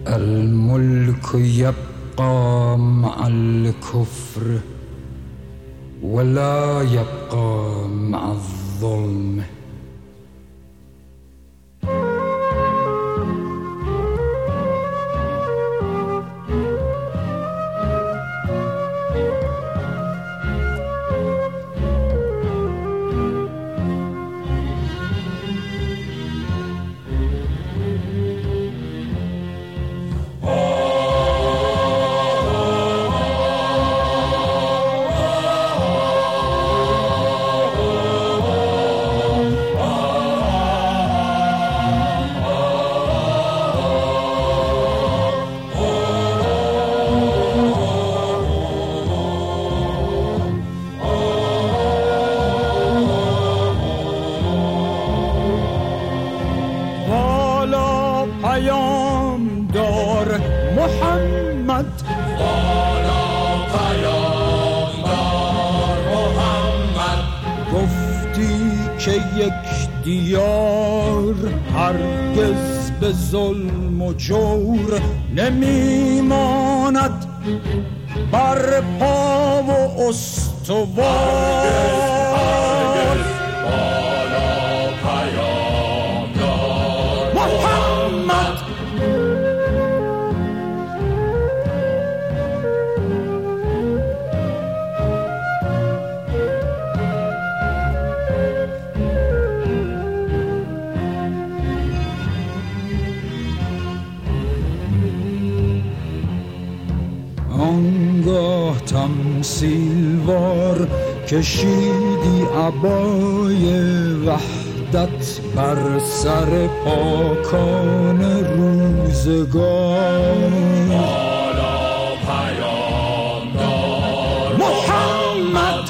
الملك يبقى مع الكفر ولا يبقى مع الظلم. پیامدار محمد، والا پیامدار محمد، گفتی که یک دیار هرگز به ظلم و جور نمیماند بر پا و استوار. آنگاه تمثیلوار کشیدی عبای وحدت بر سر پاکان روزگار. والا پیامدار محمد،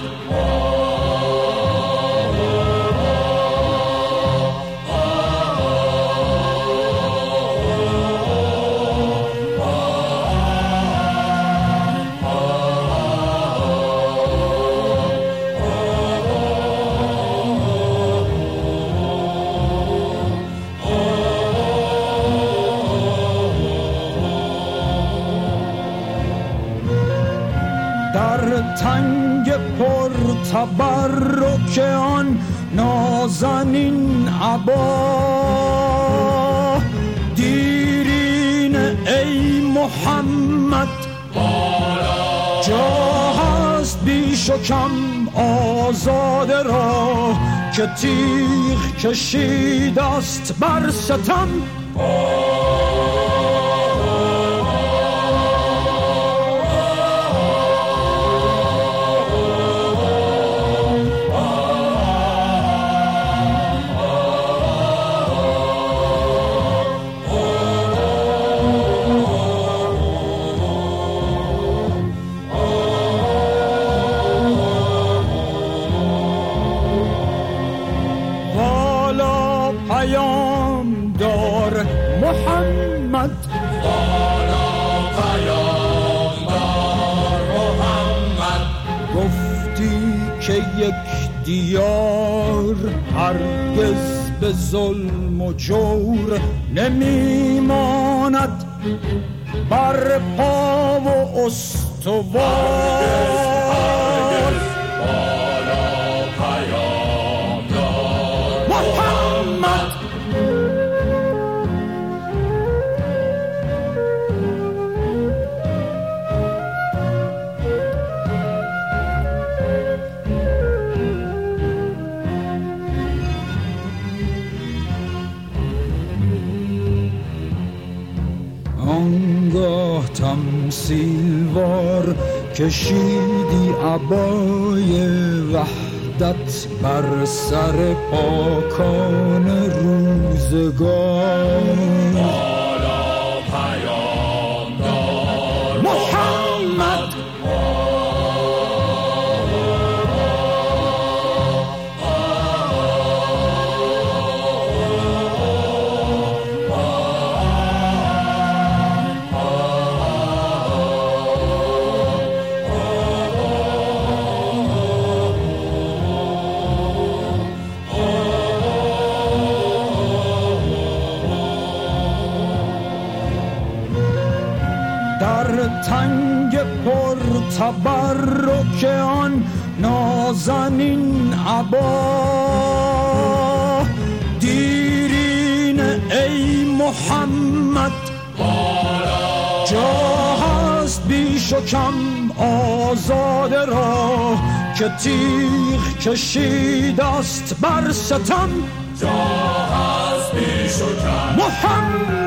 در تنگ پر تبرک آن نازنین عبا دیرین ای محمد، جا هست بیش و کم آزاده را که تیغ کشید است بر ستم. پیامدار محمد، والا پیامدار محمد، گفتی که یک دیار هرگز به ظلم و جور نمیماند بر پا و استوار. آنگاه تمثیلوار کشیدی عبای وحدت بر سر پاکان روزگار. والا پیامدار محمد، تنگ پر تبرک آن نازنین عبا. دیرین ای محمد جا هست بیش و کم آزاده را، که تیغ کشیده است بر ستم. جا هست بیش و کم محمد